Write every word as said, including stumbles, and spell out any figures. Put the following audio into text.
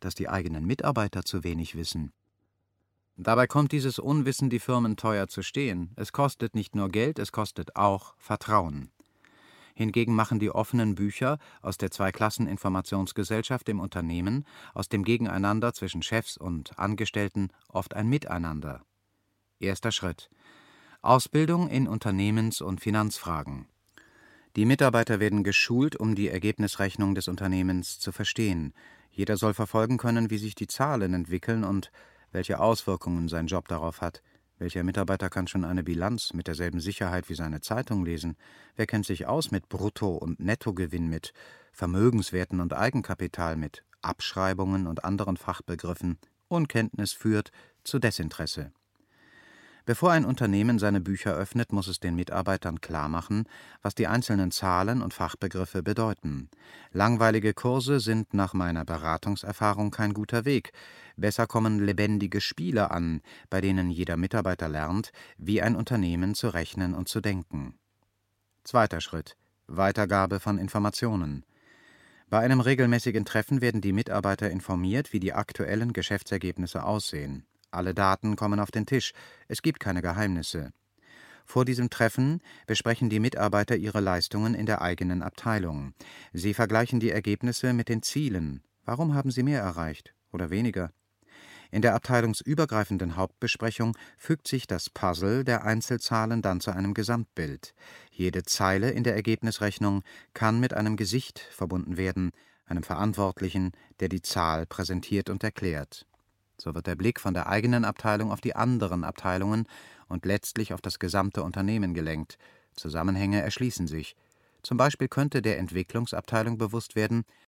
dass die eigenen Mitarbeiter zu wenig wissen. Dabei kommt dieses Unwissen die Firmen teuer zu stehen. Es kostet nicht nur Geld, es kostet auch Vertrauen. Hingegen machen die offenen Bücher aus der Zweiklasseninformationsgesellschaft im Unternehmen, aus dem Gegeneinander zwischen Chefs und Angestellten oft ein Miteinander. Erster Schritt: Ausbildung in Unternehmens- und Finanzfragen. Die Mitarbeiter werden geschult, um die Ergebnisrechnung des Unternehmens zu verstehen. Jeder soll verfolgen können, wie sich die Zahlen entwickeln und welche Auswirkungen sein Job darauf hat. Welcher Mitarbeiter kann schon eine Bilanz mit derselben Sicherheit wie seine Zeitung lesen? Wer kennt sich aus mit Brutto- und Nettogewinn, mit Vermögenswerten und Eigenkapital, mit Abschreibungen und anderen Fachbegriffen? Unkenntnis führt zu Desinteresse. Bevor ein Unternehmen seine Bücher öffnet, muss es den Mitarbeitern klarmachen, was die einzelnen Zahlen und Fachbegriffe bedeuten. Langweilige Kurse sind nach meiner Beratungserfahrung kein guter Weg. Besser kommen lebendige Spiele an, bei denen jeder Mitarbeiter lernt, wie ein Unternehmen zu rechnen und zu denken. Zweiter Schritt: Weitergabe von Informationen. Bei einem regelmäßigen Treffen werden die Mitarbeiter informiert, wie die aktuellen Geschäftsergebnisse aussehen. Alle Daten kommen auf den Tisch, es gibt keine Geheimnisse. Vor diesem Treffen besprechen die Mitarbeiter ihre Leistungen in der eigenen Abteilung. Sie vergleichen die Ergebnisse mit den Zielen. Warum haben sie mehr erreicht oder weniger? In der abteilungsübergreifenden Hauptbesprechung fügt sich das Puzzle der Einzelzahlen dann zu einem Gesamtbild. Jede Zeile in der Ergebnisrechnung kann mit einem Gesicht verbunden werden, einem Verantwortlichen, der die Zahl präsentiert und erklärt. So wird der Blick von der eigenen Abteilung auf die anderen Abteilungen und letztlich auf das gesamte Unternehmen gelenkt. Zusammenhänge erschließen sich. Zum Beispiel könnte der Entwicklungsabteilung bewusst werden,